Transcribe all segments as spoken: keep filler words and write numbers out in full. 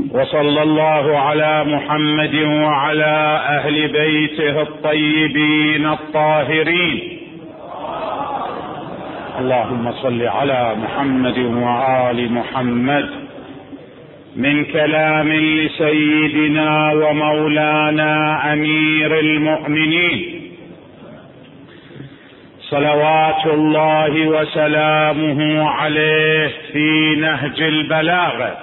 وصلى الله على محمد وعلى أهل بيته الطيبين الطاهرين. اللهم صل على محمد وآل محمد. من كلام لسيدنا ومولانا أمير المؤمنين صلوات الله وسلامه عليه في نهج البلاغة،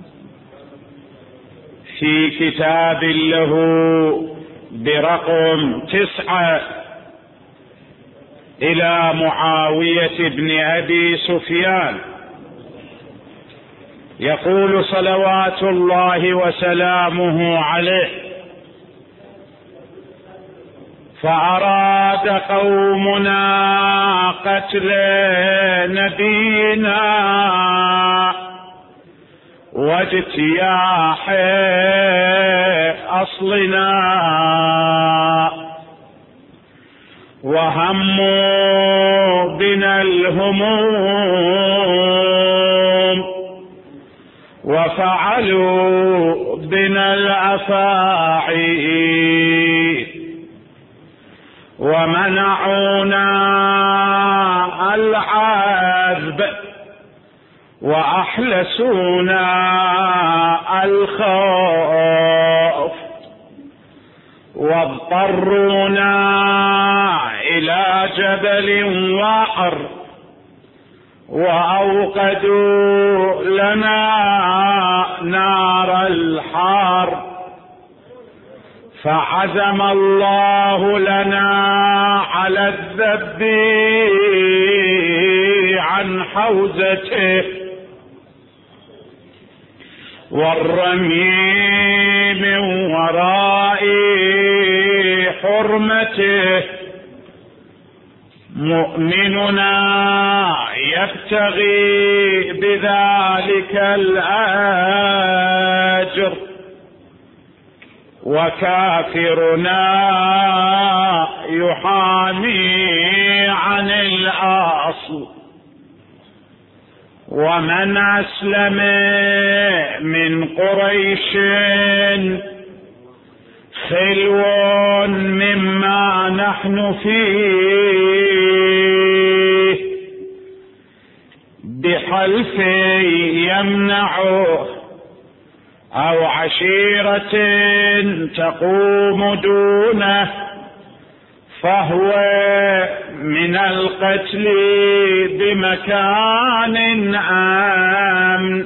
في كتاب له برقم تسعة إلى معاوية بن أبي سفيان، يقول صلوات الله وسلامه عليه: فأراد قومنا قتل نبينا واجتياح أصلنا، وهموا بنا الهموم وفعلوا بنا الأفاعي، ومنعونا العذب وأحلسونا الخوف، واضطرونا إلى جبل وعر، وأوقدوا لنا نار الحرب، فعزم الله لنا على الذب عن حوزته والرمي من وراء حرمته. مؤمننا يبتغي بذلك الأجر، وكافرنا يحامي عن الأصل. ومن أسلم من قريش خلو مما نحن فيه بحلف يمنعه، أو عشيرة تقوم دونه، فهو من القتل بمكان آمن.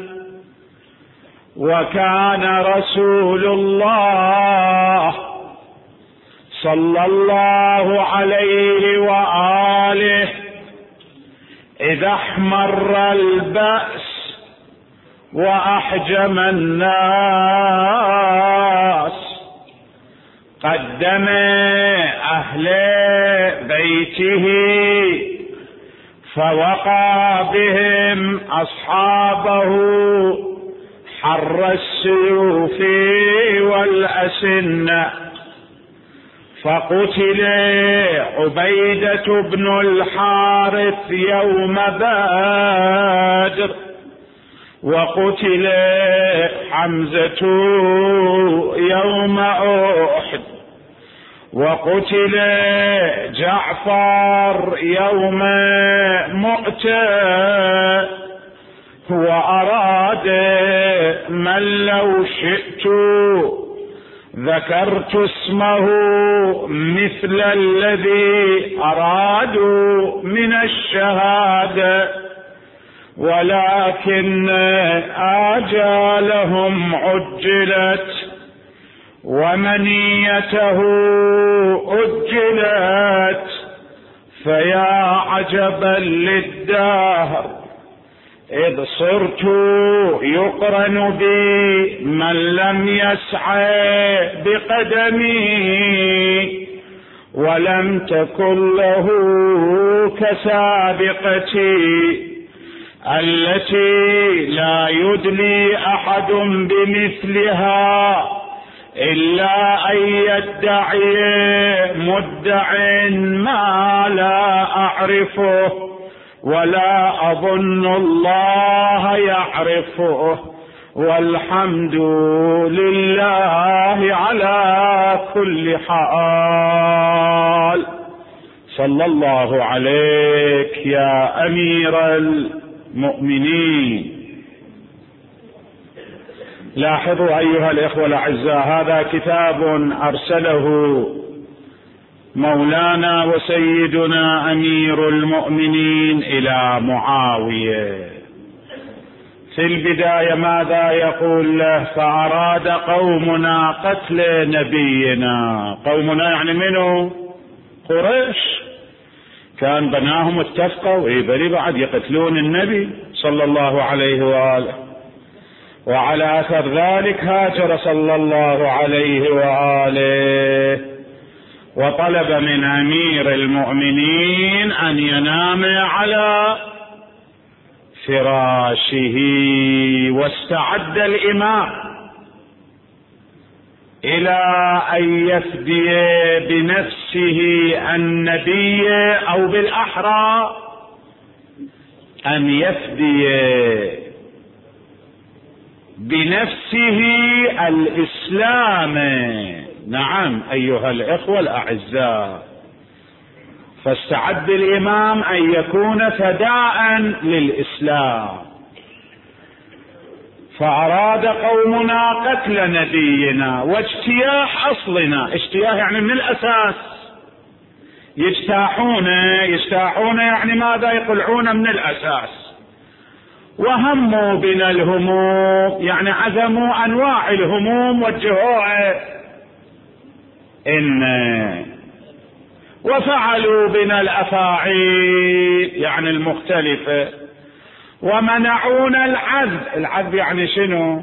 وكان رسول الله صلى الله عليه وآله إذا احمر البأس وأحجم الناس قدم أهل بيته، فوقع بهم أصحابه حر السيوف والأسنة، فقتل عبيدة بن الحارث يوم بدر، وقتل حمزة يوم أحد، وقتل جعفر يوم مؤتة. وأراد من لو شئت ذكرت اسمه مثل الذي أرادوا من الشهادة، ولكن آجالهم عجلت ومنيته أجلت. فيا عجبا للدهر إذ صرت يقرن بي من لم يسعى بقدمي، ولم تكن له كسابقتي التي لا يدلي أحد بمثلها إلا أن يدعي مدع ما لا أعرفه ولا أظن الله يعرفه، والحمد لله على كل حال. صلى الله عليك يا أمير المؤمنين. لاحظوا أيها الإخوة الأعزاء، هذا كتاب أرسله مولانا وسيدنا أمير المؤمنين إلى معاوية. في البداية ماذا يقول له؟ فأراد قومنا قتل نبينا. قومنا يعني منه؟ قريش. كان بناهم اتفقوا يبري بعد يقتلون النبي صلى الله عليه وآله، وعلى أثر ذلك هاجر صلى الله عليه وآله وطلب من أمير المؤمنين أن ينام على فراشه. واستعد الإمام إلى أن يفدي بنفسه النبي، أو بالأحرى أن يفدي بنفسه الإسلام. نعم أيها الإخوة الأعزاء، فاستعد الإمام أن يكون فداء للإسلام. فأراد قومنا قتل نبينا واجتياح أصلنا. اجتياح يعني من الأساس، يجتاحون يجتاحون يعني ماذا؟ يقلعون من الأساس. وهموا بنا الهموم، يعني عزموا أنواع الهموم وجهوها إن وفعلوا بنا الأفاعيل يعني المختلفة، ومنعونا العذب. العذب يعني شنو؟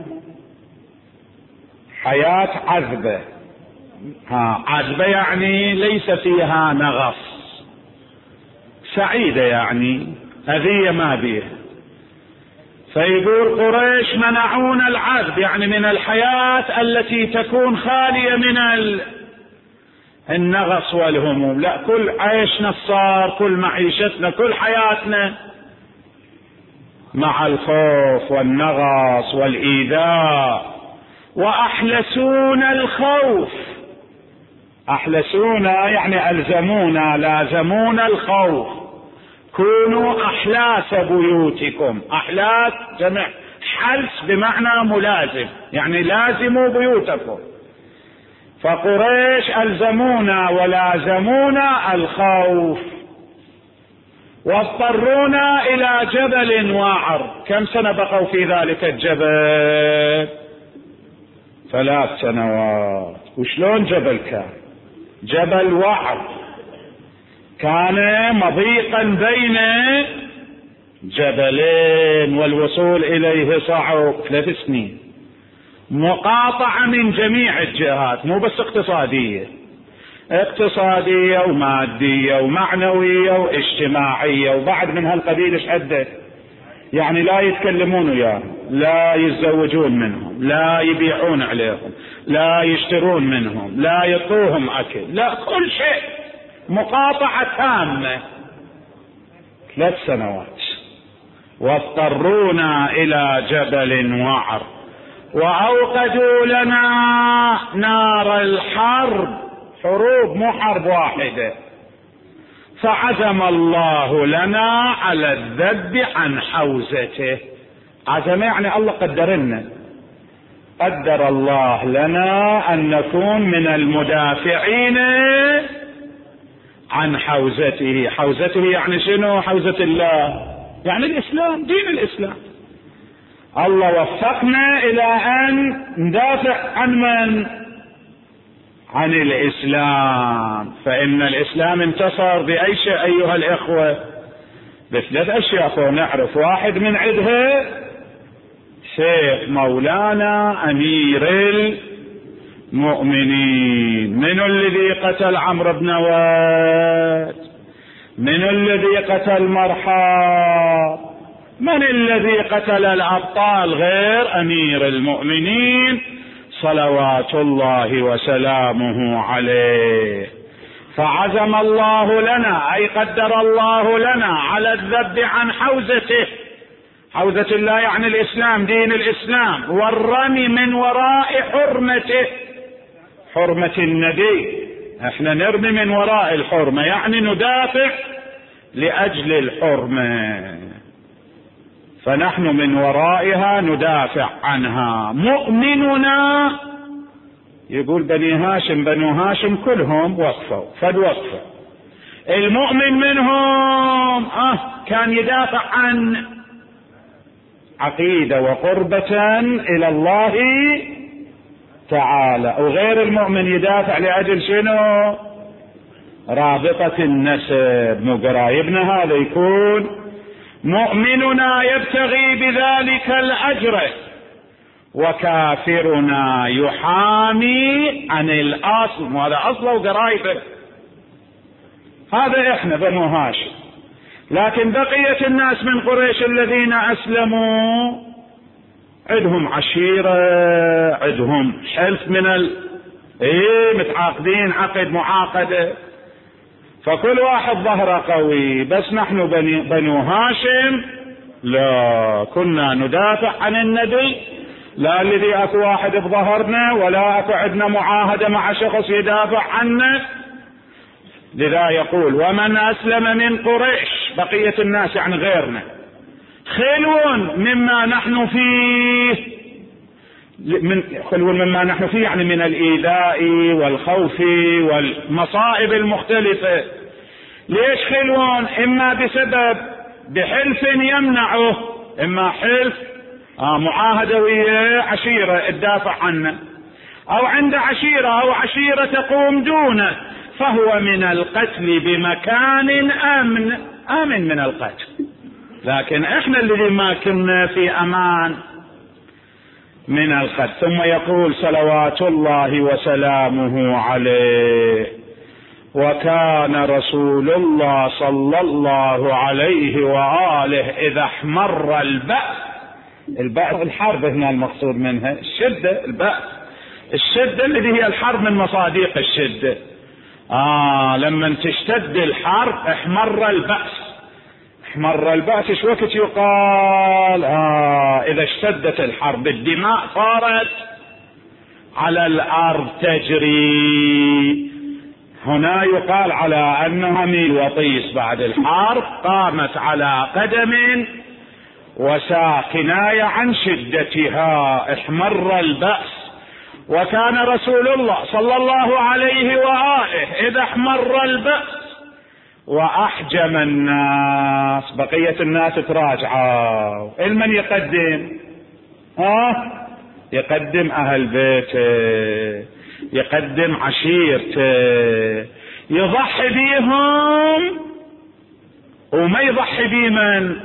حياة عذبة. ها عذبة يعني ليس فيها نغص، سعيدة يعني هذه ما بيها. فيقول قريش منعونا العذب يعني من الحياة التي تكون خالية من ال النغص والهموم. لا، كل عيشنا صار، كل معيشتنا، كل حياتنا مع الخوف والنغص والإيذاء. وأحلسونا الخوف. أحلسونا يعني ألزمونا، لازمونا الخوف. كونوا أحلاس بيوتكم. أحلاس جمع حلس بمعنى ملازم، يعني لازموا بيوتكم. فقريش ألزمونا ولازمونا الخوف، واضطرونا إلى جبل واعر. كم سنة بقوا في ذلك الجبل؟ ثلاث سنوات. وشلون جبل كان؟ جبل واعر، كان مضيقا بين جبلين، والوصول إليه صعب. ثلاث سنين مقاطعة من جميع الجهات، مو بس اقتصادية، اقتصادية ومادية ومعنوية واجتماعية وبعد من هالقبيل. ايش عده؟ يعني لا يتكلمون وياهم، لا يتزوجون منهم، لا يبيعون عليهم، لا يشترون منهم، لا يعطوهم اكل، لا، كل شيء مقاطعة تامة. ثلاث سنوات. واضطرونا الى جبل وعر، واوقدوا لنا نار الحرب. حروب مو حرب واحدة. فعزم الله لنا على الذب عن حوزته. عزم يعني الله قدر لنا، قدر الله لنا أن نكون من المدافعين عن حوزته. حوزته يعني شنو؟ حوزة الله يعني الإسلام، دين الإسلام. الله وفقنا إلى أن ندافع عن من؟ عن الإسلام. فإن الإسلام انتصر بأي شيء أيها الإخوة؟ بثلاث أشياء نعرف. واحد من عدها شيخ مولانا أمير المؤمنين. من الذي قتل عمرو بن واد؟ من الذي قتل مرحاب؟ من الذي قتل الأبطال غير أمير المؤمنين صلوات الله وسلامه عليه؟ فعزم الله لنا، أي قدر الله لنا على الذب عن حوزته. حوزة الله يعني الإسلام، دين الإسلام، والرمي من وراء حرمته، حرمة النبي. احنا نرمي من وراء الحرمة، يعني ندافع لأجل الحرمة، فنحن من ورائها ندافع عنها. مؤمننا، يقول بني هاشم بنو هاشم كلهم وقفوا فد وقفوا، المؤمن منهم اه كان يدافع عن عقيدة وقربة إلى الله تعالى، وغير المؤمن يدافع لأجل شنو؟ رابطة النسب، مو قرايبنا. هذا يكون مؤمننا يبتغي بذلك الأجر، وكافرنا يحامي عن الأصل، وهذا أصله وقرايبه. هذا إحنا بنو هاشم. لكن بقية الناس من قريش الذين أسلموا عندهم عشيرة، عندهم حلف من ال ايه متعاقدين عقد معاقدة، فكل واحد ظهره قوي. بس نحن بني بنو هاشم لا، كنا ندافع عن النبي، لا الذي اكو واحد بظهرنا ولا اكو عندنا معاهدة مع شخص يدافع عنه. لذا يقول ومن اسلم من قريش، بقية الناس يعني غيرنا، خلو مما نحن فيه، من خلو مما نحن فيه يعني من الإيذاء والخوف والمصائب المختلفة. ليش خلون؟ إما بسبب بحلف يمنعه، إما حلف آه معاهدة ويا عشيرة تدافع عنه، أو عند عشيرة أو عشيرة تقوم دونه، فهو من القتل بمكان آمن، آمن من القتل. لكن احنا الذي ما كنا في امان من القتل. ثم يقول صلوات الله وسلامه عليه: وكان رسول الله صلى الله عليه وآله إذا احمر البأس، البأس الحرب هنا المقصود منها الشدة، البأس الشدة الذي هي الحرب من مصادق الشدة. آه لما تشتد الحرب احمر البأس. احمر البأس ايش وقت يقال؟ آه إذا اشتدت الحرب الدماء صارت على الأرض تجري. هنا يقال على أنها ميل وطيس بعد الحرب، قامت على قدم وساق، كناية عن شدتها. احمر البأس. وكان رسول الله صلى الله عليه وآله إذا احمر البأس وأحجم الناس، بقية الناس تراجعوا، المن يقدم؟ آه يقدم أهل بيته، يقدم عشيرته، يضحي بيهم، وما يضحي بمن؟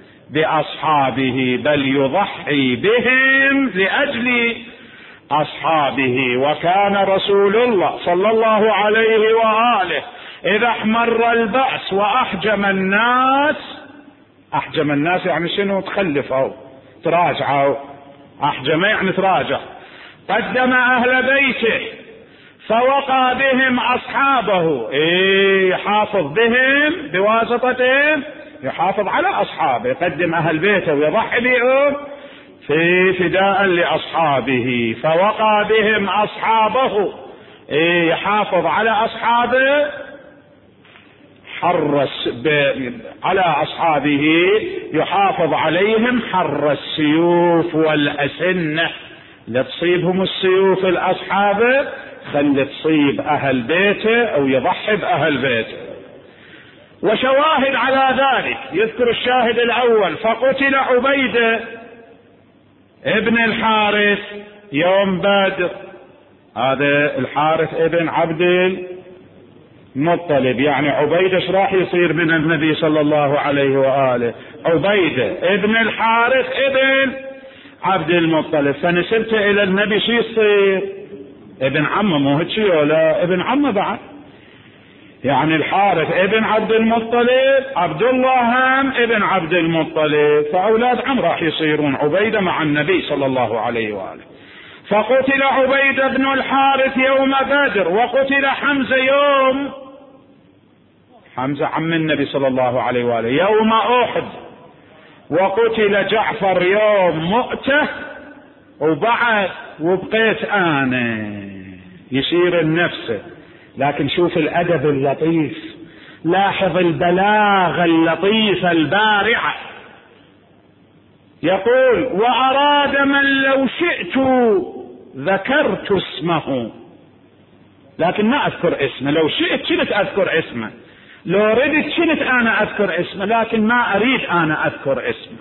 بأصحابه، بل يضحي بهم لأجل أصحابه. وكان رسول الله صلى الله عليه وآله إذا احمر البأس وأحجم الناس، أحجم الناس يعني شنو؟ تخلفوا تراجعوا، أحجم يعني تراجع. قدم أهل بيته فوقى بهم أصحابه، إيه يحافظ بهم بواسطتهم، يحافظ على أصحابه، يقدم أهل بيته ويضحي بهم في فداء لأصحابه. فوقى بهم أصحابه، إيه يحافظ على أصحابه، حرس على أصحابه، يحافظ عليهم حر السيوف والأسنة. لا تصيبهم السيوف الأصحاب، خل تصيب أهل بيته أو يضحي بأهل بيته. وشواهد على ذلك، يذكر الشاهد الأول: فقتل عبيدة ابن الحارث يوم بدر. هذا الحارث ابن عبد المطلب، يعني عبيدة ايش راح يصير من النبي صلى الله عليه وآله؟ عبيدة ابن الحارث ابن عبد المطلب، فنسبته الى النبي شو يصير؟ ابن عمه، مو هيك ولا ابن عمه بعد، يعني الحارث ابن عبد المطلب، عبد الله هم ابن عبد المطلب، فاولاد عم راح يصيرون عبيدة مع النبي صلى الله عليه وآله. فقتل عبيدة بن الحارث يوم بدر، وقتل حمزة يوم، حمزة عم النبي صلى الله عليه وآله، يوم أحد. وقتل جعفر يوم مؤتة وبعد وبقيت أنا، يشير النفس. لكن شوف الأدب اللطيف، لاحظ البلاغة اللطيفة البارعة. يقول: وأراد من لو شئت ذكرت اسمه، لكن ما أذكر اسمه. لو شئت كنت أذكر اسمه، لو ردت كنت أنا أذكر اسمه، لكن ما أريد أنا أذكر اسمه.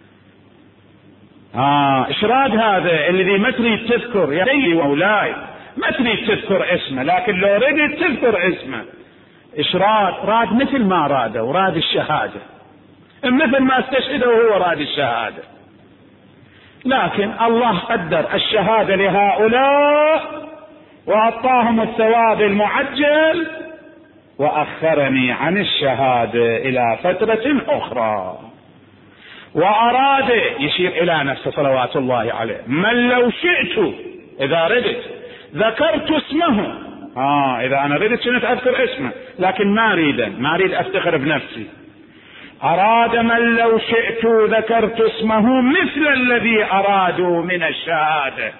آه إشراد هذا الذي ما تريد تذكر يا سيدي مولاي، ما تريد تذكر اسمه، لكن لو ردت تذكر اسمه. إشراد راد مثل ما راد وراد الشهادة، مثل ما استشهده وهو راد الشهادة. لكن الله قدر الشهادة لهؤلاء وأعطاهم الثواب المعجل، وأخرني عن الشهادة إلى فترة أخرى. وأراد، يشير إلى نفسه صلوات الله عليه، من لو شئت إذا ردت ذكرت اسمه. آه إذا أنا ردت كنت أذكر اسمه، لكن ما أريد ما أريد أفتخر بنفسي. أراد من لو شئت ذكرت اسمه مثل الذي أرادوا من الشهادة،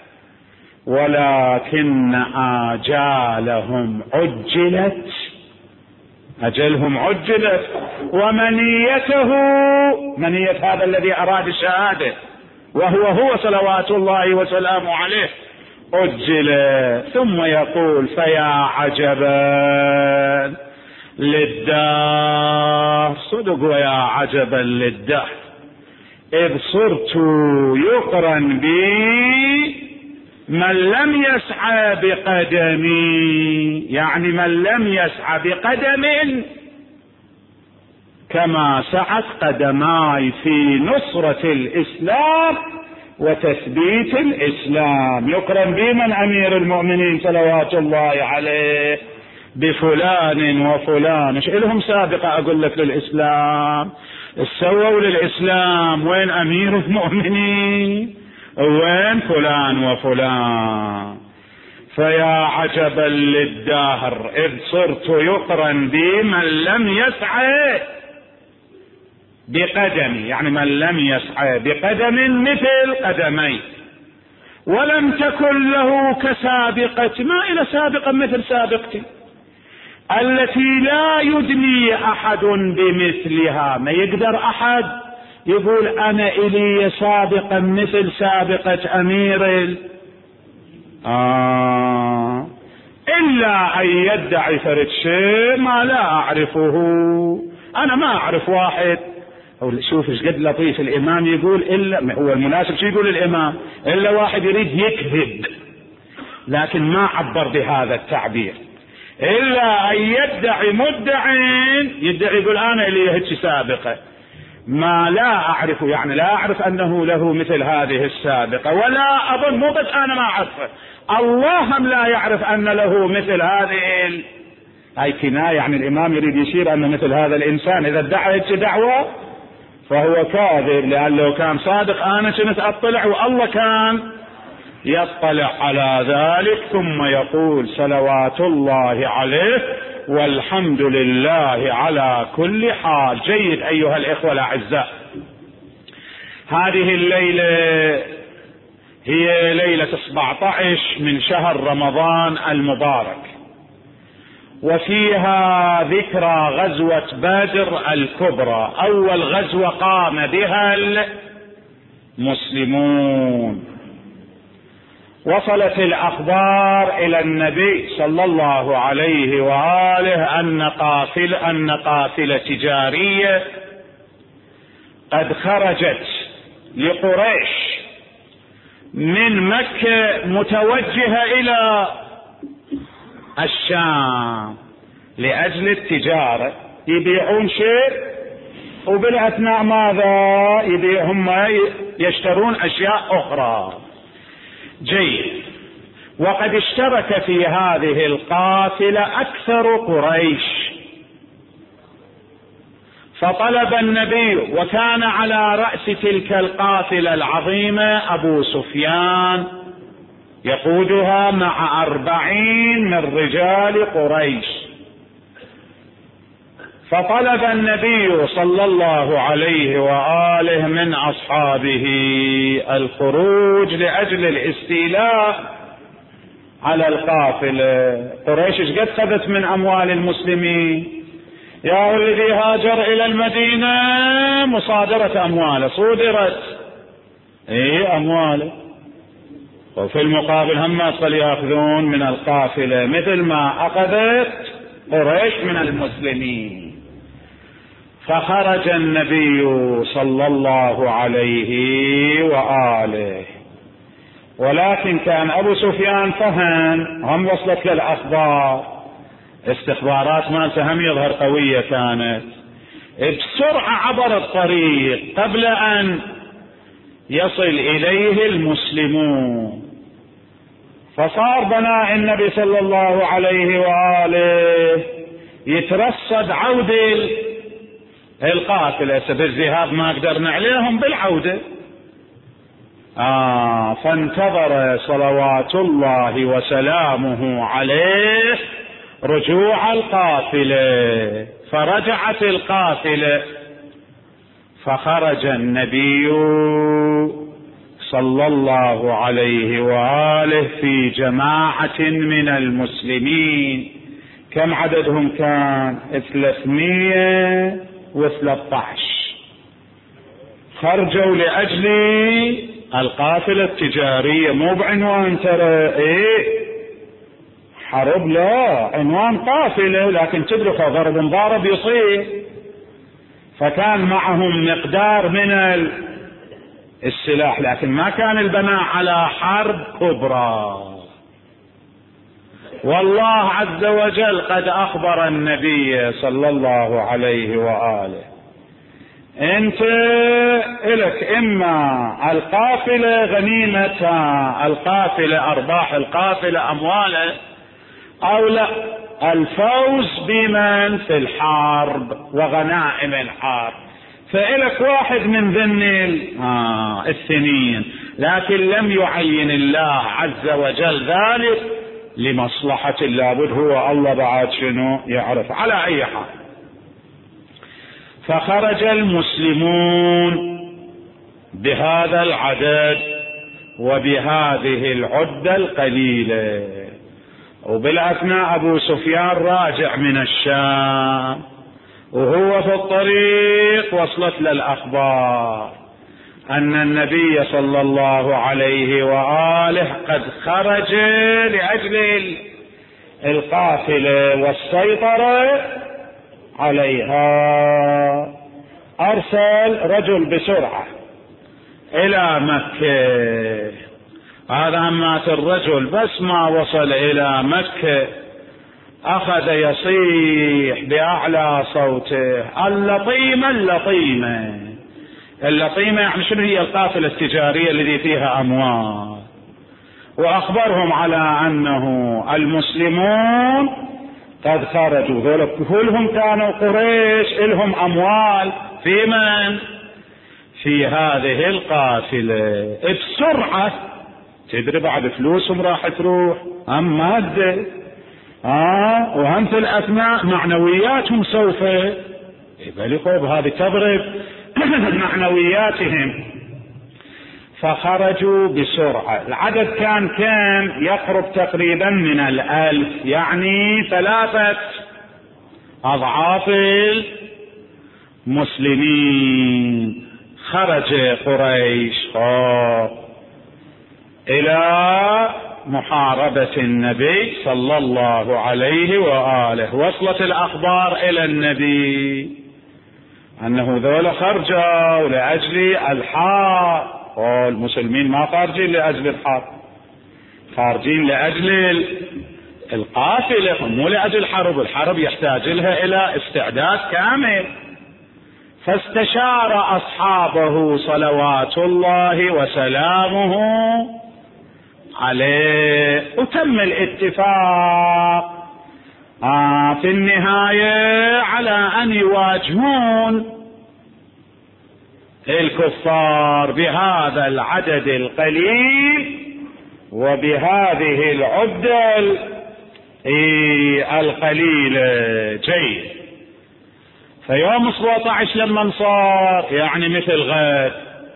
ولكن آجالهم عجلت، أجلهم عجلت، ومنيته، منية هذا الذي أراد الشهادة وهو هو صلوات الله وسلامه عليه، أجل. ثم يقول: فيا عجبا للدهر، صدق ويا عجبا للدهر، إذ صرت يقرن بي من لم يسعى بقدمي، يعني من لم يسعى بقدم كما سعت قدماي في نصرة الإسلام وتثبيت الإسلام. يقرن بي من أمير المؤمنين صلوات الله عليه بفلان وفلان. ايش لهم سابقة أقول لك للإسلام؟ سووا للإسلام. وين أمير المؤمنين؟ وين فلان وفلان؟ فيا عجبا للدهر إذ صرت يقرن بي من لم يسعى بقدمي، يعني من لم يسعى بقدم مثل قدمي، ولم تكن له كسابقة، ما إلى سابقة مثل سابقتي التي لا يدني أحد بمثلها. ما يقدر أحد يقول أنا إلي سابقا مثل سابقة أمير ال... آه إلا أن يدعي فرد شيء ما لا أعرفه. أنا ما أعرف واحد. شوف ايش قد لطيف الإمام يقول، إلا هو المناسب شو يقول الإمام، إلا واحد يريد يكذب لكن ما عبر بهذا التعبير. إلا أن يدعي مدعين، يدعي يقول أنا إلي هيك سابقة ما لا أعرف، يعني لا أعرف أنه له مثل هذه السابقة، ولا أظن، مو بس أنا ما أعرفه، الله هم لا يعرف أن له مثل هذه ال... هاي كناية، يعني الإمام يريد يشير أن مثل هذا الإنسان إذا ادعى هيك دعوة فهو كاذب، لأن لو كان صادق أنا كنت أطلع والله كان يطلع على ذلك. ثم يقول صلوات الله عليه: والحمد لله على كل حال. جيد أيها الإخوة الأعزاء، هذه الليلة هي ليلة سبعة عشر من شهر رمضان المبارك، وفيها ذكرى غزوة بدر الكبرى، أول غزوة قام بها المسلمون. وصلت الأخبار إلى النبي صلى الله عليه وآله أن قافل أن قافلة تجارية قد خرجت لقريش من مكة متوجهة إلى الشام لأجل التجارة، يبيعون شيء وبالأثناء ماذا يبيعهم؟ يشترون أشياء أخرى. جيد. وقد اشترك في هذه القافلة أكثر قريش، فطلب النبي، وكان على رأس تلك القافلة العظيمة أبو سفيان يقودها مع أربعين من رجال قريش، فطلب النبي صلى الله عليه وآله من أصحابه الخروج لأجل الاستيلاء على القافلة. قريش ايش قد خذت من أموال المسلمين؟ يا الذي هاجر إلى المدينة مصادرة أمواله صودرت، ايه أمواله، وفي المقابل هم فليأخذون من القافلة مثل ما أخذت قريش من المسلمين. فخرج النبي صلى الله عليه وآله، ولكن كان أبو سفيان فهم، هم وصلت للأخبار، استخبارات مالته هم يظهر قوية كانت، بسرعة عبر الطريق قبل أن يصل إليه المسلمون. فصار بناء النبي صلى الله عليه وآله يترصد عودة القافلة، بالذهاب ما قدرنا عليهم بالعودة. آه فانتظر صلوات الله وسلامه عليه رجوع القافلة، فرجعت القافلة، فخرج النبي صلى الله عليه وآله في جماعة من المسلمين. كم عددهم كان؟ ثلاثمائة وثلاثة عشر. خرجوا لأجل القافلة التجارية، مو بعنوان ترى ايه حرب، لا، عنوان قافلة، لكن تدرك ضرب ضارب يصير. فكان معهم مقدار من السلاح، لكن ما كان البناء على حرب كبرى. والله عز وجل قد أخبر النبي صلى الله عليه وآله انت الك اما القافلة غنيمتها، القافلة ارباح القافلة امواله، او لا الفوز بمن في الحرب وغنائم الحرب، فإلك واحد من ذن آه الثنين. لكن لم يعين الله عز وجل ذلك لمصلحة، لابد هو الله بعد شنو يعرف. على اي حال، فخرج المسلمون بهذا العدد وبهذه العدة القليلة، وبالأثناء أبو سفيان راجع من الشام، وهو في الطريق وصلت للأخبار أن النبي صلى الله عليه وآله قد خرج لأجل القافلة والسيطرة عليها. أرسل رجل بسرعة إلى مكة. هذا همات الرجل بس ما وصل إلى مكة أخذ يصيح بأعلى صوته: اللطيمة اللطيمة. اللطيمة يعني شنو؟ هي القافلة التجارية التي فيها أموال. وأخبرهم على أنه المسلمون قد خرجوا، ذولا كلهم كانوا قريش، لهم أموال في من؟ في هذه القافلة. بسرعة تدري بعد فلوسهم راح تروح، هم مادة آه وهم في الأثناء معنوياتهم سوف يبلغوا بهذه تضرب معنوياتهم. فخرجوا بسرعة. العدد كان كم؟ يقرب تقريبا من الألف، يعني ثلاثة أضعاف المسلمين. خرج قريش إلى محاربة النبي صلى الله عليه وآله. وصلت الأخبار إلى النبي أنه ذولا خرجوا لأجل الحرب، والمسلمين ما خارجين لأجل الحرب، خارجين لأجل القافلة، مو لأجل الحرب. الحرب يحتاج لها إلى استعداد كامل. فاستشار أصحابه صلوات الله وسلامه عليه، وتم الاتفاق آه في النهاية على أن يواجهون الكفار بهذا العدد القليل وبهذه العدة القليلة. جيد. فيوم سبعة عشر لما صار يعني مثل غد،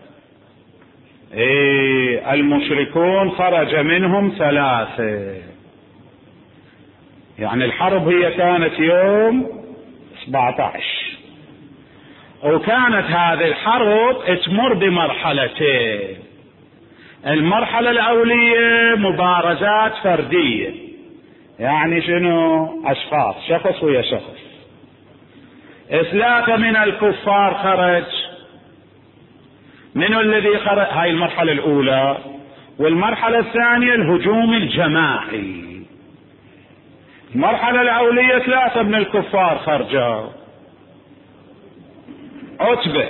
إيه المشركون خرج منهم ثلاثة، يعني الحرب هي كانت يوم سبعة عشر، وكانت هذه الحرب تمر بمرحلتين. المرحلة الأولية مبارزات فردية، يعني شنو؟ أشخاص، شخص ويا شخص. ثلاثة من الكفار خرج. من الذي خرج؟ هاي المرحلة الأولى. والمرحلة الثانية الهجوم الجماعي. المرحلة الأولية ثلاثة من الكفار خرجوا: عتبة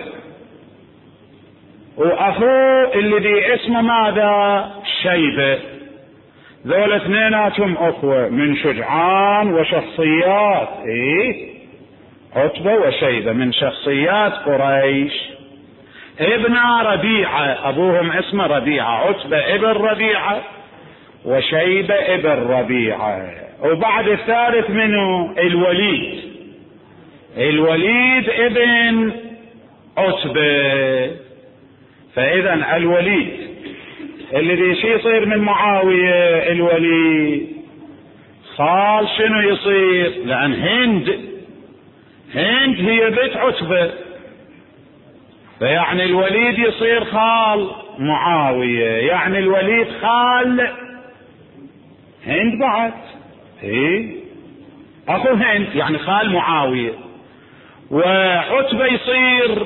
وأخوه الذي اسمه ماذا؟ شيبة. ذول اثنيناتهم أخوة من شجعان وشخصيات، إيه؟ عتبة وشيبة من شخصيات قريش. ابن ربيعة، أبوهم اسمه ربيعة، عتبة ابن ربيعة وشيبة ابن ربيعة. وبعد الثالث منه الوليد، الوليد ابن عتبة. فإذا الوليد الذي شي يصير من معاوية، الوليد خال شنو يصير؟ لأن هند هند هي بيت عتبة، فيعني الوليد يصير خال معاوية، يعني الوليد خال هند بعد، ايه اخو هند يعني خال معاوية. وعتبة يصير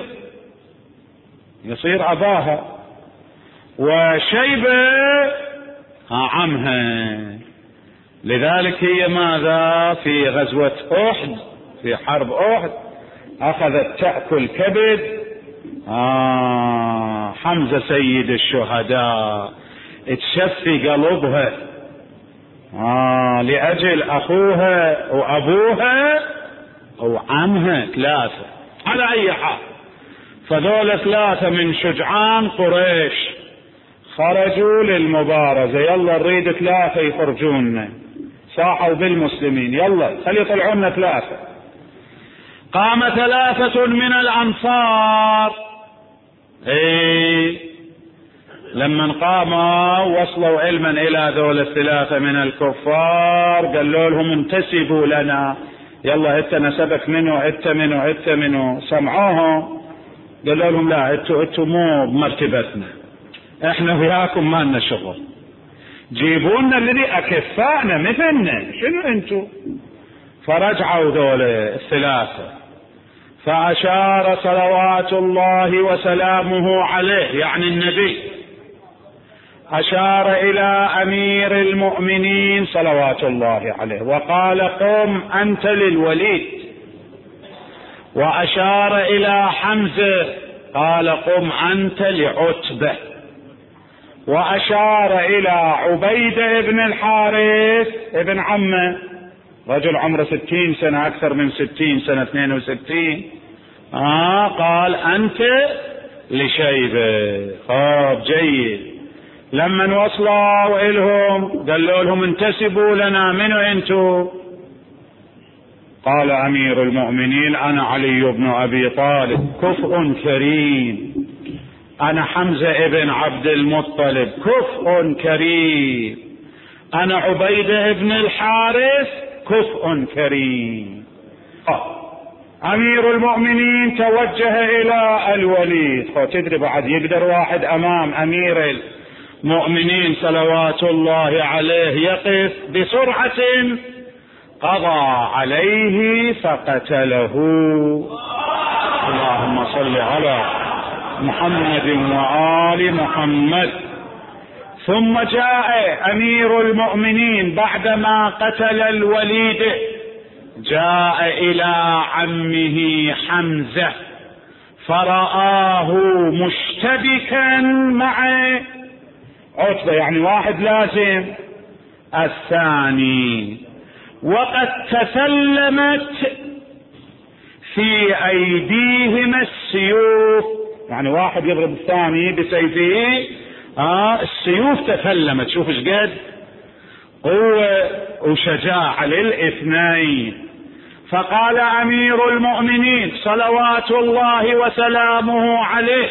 يصير اباها، وشيبة عمها. لذلك هي ماذا؟ في غزوة أحد، في حرب أحد أخذت تأكل كبد آه حمزة سيد الشهداء، تشفي قلبها آه لأجل أخوها وأبوها وعمها ثلاثة. على أي حال، فذول ثلاثة من شجعان قريش خرجوا للمبارزة. يلا نريد ثلاثة يخرجونا، صاحوا بالمسلمين، يلا خلي يطلعونا ثلاثة. قام ثلاثة من الأنصار، ايه لما قاموا وصلوا علما إلى ذول الثلاثة من الكفار، قالوا لهم انتسبوا لنا، يلا انت نسبك منه، انت منه، انت منه. سمعوهم، قالوا لهم لا، انتوا انتوا مو بمرتبتنا، احنا وياكم ما لنا شغل، جيبونا الذي اكفانا مثلنا، شنو انتوا؟ فرجعوا ذول الثلاثة، فأشار صلوات الله وسلامه عليه يعني النبي، أشار إلى أمير المؤمنين صلوات الله عليه وقال قم أنت للوليد، وأشار إلى حمزة قال قم أنت لعتبة، وأشار إلى عبيدة بن الحارث ابن عمه، رجل عمره ستين سنة، أكثر من ستين سنة، اثنين وستين، آه قال أنت لشيبة. خاب جيد. لما وصلوا إلهم قالوا لهم انتسبوا لنا، منو انتوا؟ قال أمير المؤمنين أنا علي بن أبي طالب كفء كريم، أنا حمزة ابن عبد المطلب كفء كريم، أنا عبيدة ابن الحارث كفء كريم. آه. أمير المؤمنين توجه إلى الوليد. خو تدري بعد يقدر واحد أمام أمير المؤمنين صلوات الله عليه يقف بسرعة؟ قضى عليه فقتله. اللهم صل على محمد وآل محمد. ثم جاء أمير المؤمنين بعدما قتل الوليد، جاء إلى عمه حمزة فرآه مشتبكا مع عتبة، يعني واحد لازم الثاني، وقد تسلمت في أيديهما السيوف، يعني واحد يضرب الثاني بسيفه، آه السيوف تسلمت. شوف ايش قد قوة وشجاعة للاثنين. فقال أمير المؤمنين صلوات الله وسلامه عليه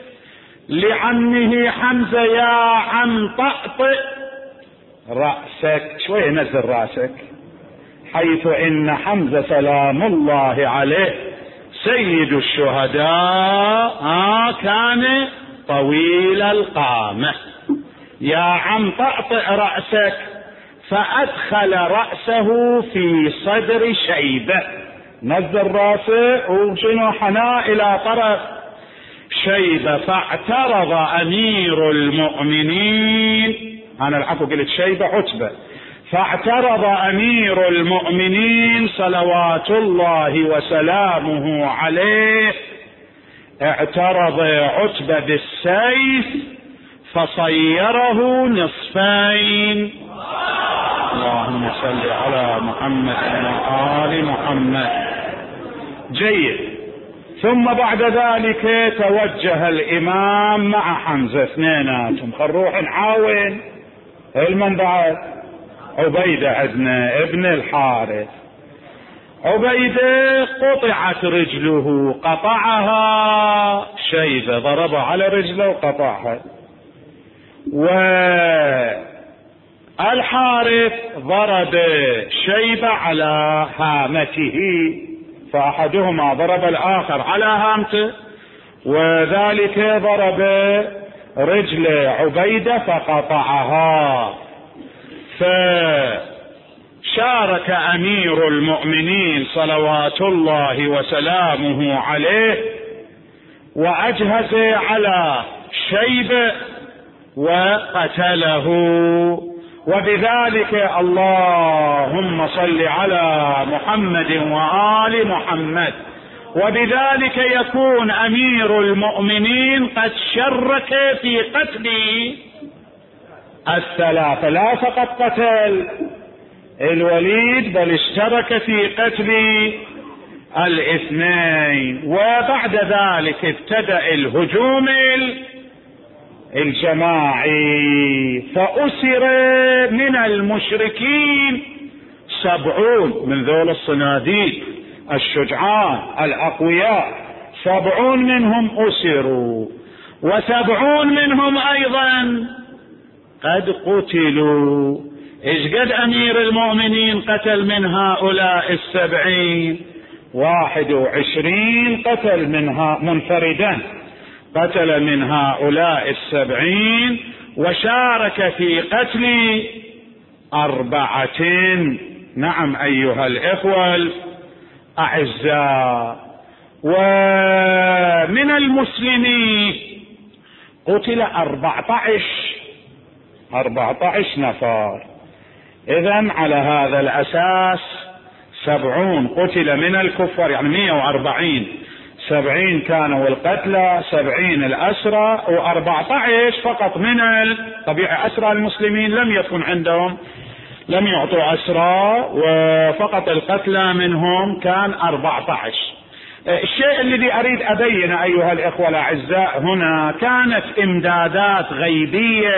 لعمه حمزة: يا عم طأطئ رأسك، شوية نزل رأسك، حيث إن حمزة سلام الله عليه سيد الشهداء آه كان طويل القامة. يا عم طأطئ رأسك، فأدخل رأسه في صدر شيبة، نزل رأسه وشنو حناه إلى طرف شيبة، فاعترض أمير المؤمنين، أنا العفو قلت شيبة عتبة، فاعترض أمير المؤمنين صلوات الله وسلامه عليه، اعترض عتبة بالسيف فصيره نصفين. اللهم صل على محمد وآل محمد. جيد. ثم بعد ذلك توجه الإمام مع حمزة اثنيناتهم، خل نروح نعاون المن بعد عبيدة عندنا ابن الحارث. عبيدة قطعت رجله، قطعها شيبة، ضربها على رجله وقطعها، والحارث ضرب شيبة على هامته، فأحدهما ضرب الآخر على هامته، وذلك ضرب رجل عبيدة فقطعها. فشارك أمير المؤمنين صلوات الله وسلامه عليه وأجهز على شيبة وقتله، وبذلك اللهم صل على محمد وآل محمد، وبذلك يكون أمير المؤمنين قد شرك في قتل الثلاثة، لا فقط قتل الوليد بل اشترك في قتل الاثنين. وبعد ذلك ابتدأ الهجوم الجماعي، فأسر من المشركين سبعون من ذول الصناديق الشجعان الأقوياء، سبعون منهم أسروا، وسبعون منهم أيضا قد قتلوا. إيش قد أمير المؤمنين قتل من هؤلاء السبعين؟ واحد وعشرين قتل منها منفردا، قتل من هؤلاء السبعين، وشارك في قتل أربعة. نعم أيها الإخوة الأعزاء. ومن المسلمين قتل أربعة عشر أربعة عشر نفر. إذن على هذا الأساس سبعون قتل من الكفار، يعني مئة وأربعين، سبعين كانوا القتلى، سبعين الأسرى، وأربعة عشر فقط من طبيعة أسرى المسلمين لم يكن عندهم، لم يعطوا أسرى، وفقط القتلى منهم كان أربعة عشر. الشيء الذي أريد أبين أيها الإخوة الأعزاء هنا، كانت إمدادات غيبية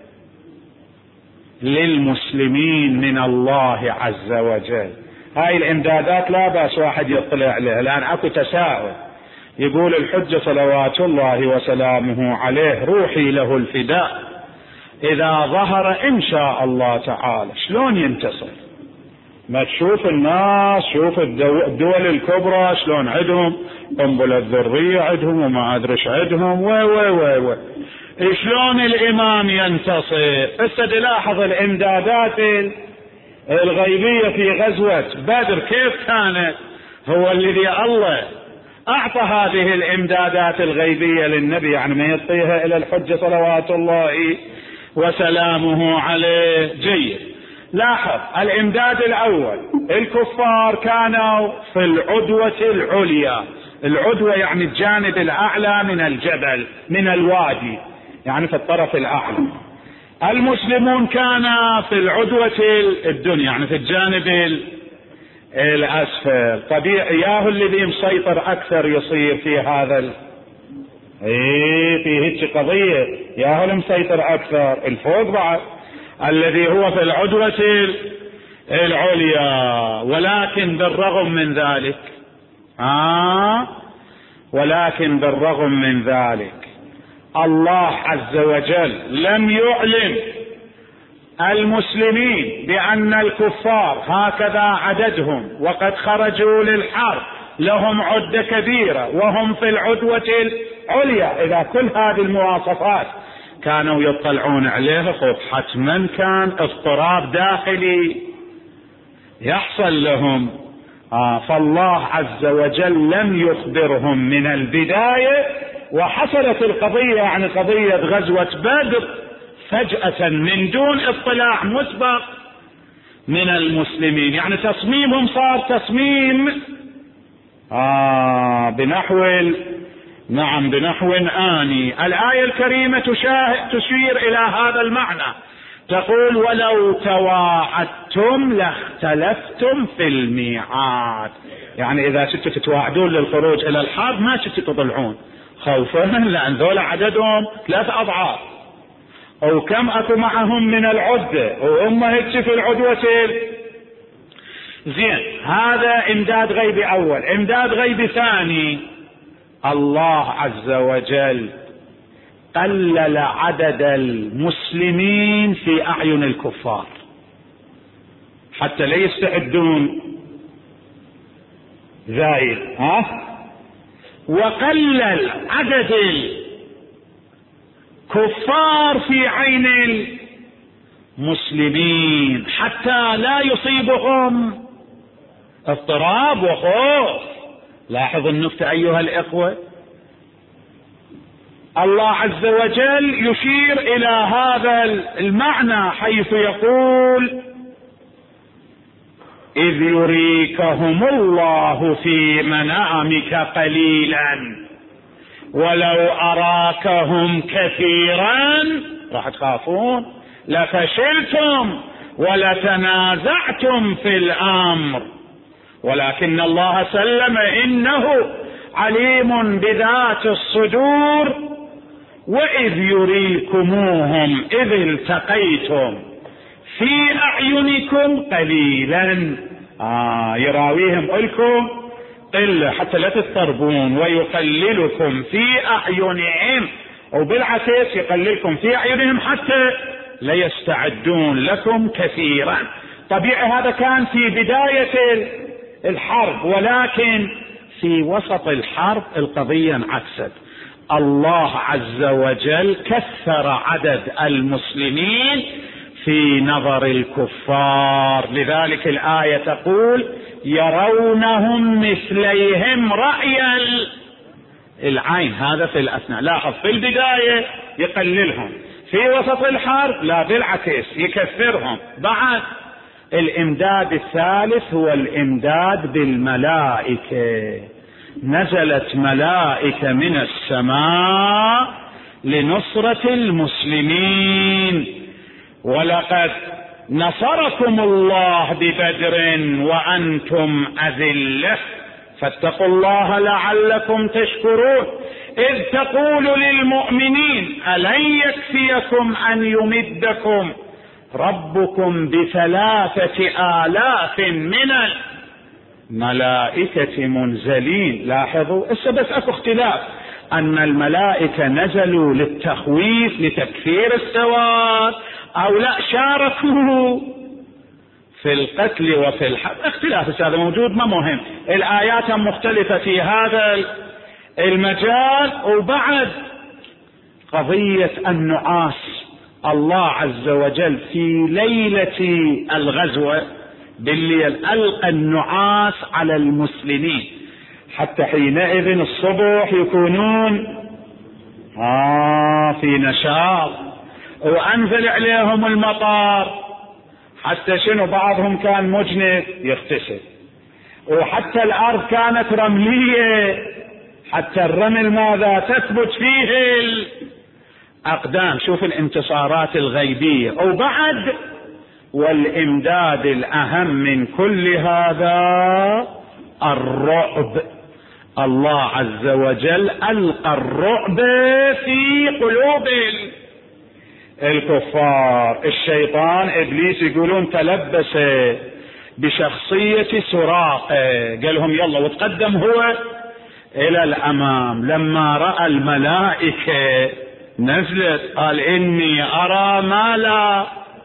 للمسلمين من الله عز وجل. هاي الإمدادات لا بأس واحد يطلع عليها، لأن أكو تساؤل. يقول الحجة صلوات الله وسلامه عليه: روحي له الفداء، إذا ظهر إن شاء الله تعالى شلون ينتصر؟ ما تشوف الناس، شوف الدول الكبرى شلون عندهم قنبلة ذرية عندهم وما أدرش عندهم و و و و شلون الإمام ينتصر؟ بس تلاحظ الإمدادات الغيبية في غزوة بدر كيف كانت. هو الذي الله أعطى هذه الإمدادات الغيبية للنبي، يعني ما يعطيها إلى الحجة صلوات الله وسلامه عليه. جيد. لاحظ الإمداد الأول، الكفار كانوا في العدوة العليا، العدوة يعني الجانب الأعلى من الجبل من الوادي، يعني في الطرف الأعلى. المسلمون كانوا في العدوة الدنيا، يعني في الجانب الأسفل. طبيعي ياهو الذي مسيطر أكثر يصير في هذا ال... ايه في هيك قضية، ياهو المسيطر أكثر الفوق بعد، الذي هو في العدوة العليا. ولكن بالرغم من ذلك آه ولكن بالرغم من ذلك الله عز وجل لم يعلم المسلمين بأن الكفار هكذا عددهم وقد خرجوا للحرب، لهم عدة كبيرة وهم في العدوة العليا. إذا كل هذه المواصفات كانوا يطلعون عليها، خب حتما كان اضطراب داخلي يحصل لهم. آه فالله عز وجل لم يخبرهم من البداية، وحصلت القضية يعني قضية غزوة بدر فجأة من دون اطلاع مسبق من المسلمين، يعني تصميمهم صار تصميم آه بنحو نعم بنحو آني. الآية الكريمة تشير إلى هذا المعنى، تقول ولو تواعدتم لاختلفتم في الميعاد. يعني إذا شئتوا تتواعدون للخروج إلى الحرب ما شئتوا تطلعون خوفا، لأن ذولا عددهم ثلاث أضعاف، أو كم أكو معهم من العدة، وهم هيك في العدوة. زين، هذا إمداد غيبي أول. إمداد غيبي ثاني، الله عز وجل قلل عدد المسلمين في أعين الكفار حتى لا يستعدون زايد، ها وقلل عدد الكفار في عين المسلمين حتى لا يصيبهم اضطراب وخوف. لاحظ النكتة أيها الإخوة، الله عز وجل يشير إلى هذا المعنى حيث يقول إذ يريكهم الله في منامك قليلا ولو أراكهم كثيرا راح تخافون لفشلتم ولتنازعتم في الأمر ولكن الله سلم إنه عليم بذات الصدور وإذ يريكموهم إذ التقيتم في أعينكم قليلا. آه يراويهم لكم قلة حتى لا تضطربون، ويقللكم في أعينهم، وبالعكس يقللكم في أعينهم حتى لا يستعدون لكم كثيرا. طبيعي هذا كان في بداية الحرب، ولكن في وسط الحرب القضية انعكست. الله عز وجل كثر عدد المسلمين في نظر الكفار، لذلك الآية تقول يرونهم مثليهم رأي العين. هذا في الأثناء، لاحظ في البداية يقللهم، في وسط الحرب لا بالعكس يكثرهم. بعد الإمداد الثالث هو الإمداد بالملائكة، نزلت ملائكة من السماء لنصرة المسلمين. ولقد نصركم الله ببدر وأنتم أذلة فاتقوا الله لعلكم تشكرون إذ تقول للمؤمنين ألن يكفيكم أن يمدكم ربكم بثلاثة آلاف من الملائكة منزلين. لاحظوا إسا بس أكو اختلاف أن الملائكة نزلوا للتخويف لتكثير السواد أو لا شاركوا في القتل وفي الحرب. اختلاف هذا موجود ما مهم، الآيات مختلفة في هذا المجال. وبعد قضية النعاس، الله عز وجل في ليلة الغزوة بالليل ألقى النعاس على المسلمين حتى حينئذ الصبح يكونون آه في نشاط، وأنزل عليهم المطر حتى شنو بعضهم كان مجنب يغتسل، وحتى الأرض كانت رملية حتى الرمل ماذا تثبت فيه الأقدام. شوف الانتصارات الغيبية. وبعد والإمداد الأهم من كل هذا الرعب، الله عز وجل ألقى الرعب في قلوب الكفار. الشيطان إبليس يقولون تلبس بشخصية سراقة، قال لهم يلا، وتقدم هو إلى الأمام. لما رأى الملائكة نزلت قال إني أرى ما لا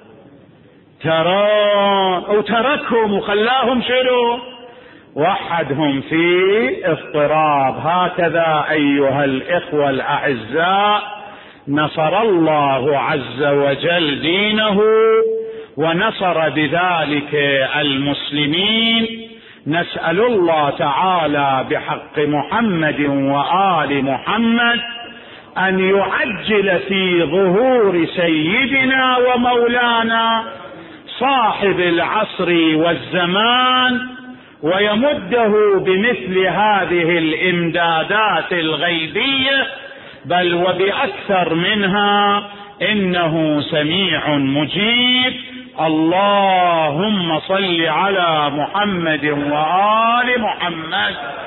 ترون، وتركهم وخلاهم شنو؟ وحدهم في اضطراب. هكذا أيها الإخوة الأعزاء نصر الله عز وجل دينه ونصر بذلك المسلمين. نسأل الله تعالى بحق محمد وآل محمد أن يعجل في ظهور سيدنا ومولانا صاحب العصر والزمان، ويمده بمثل هذه الإمدادات الغيبية، بل وبأكثر منها، إنه سميع مجيب. اللهم صل على محمد وآل محمد.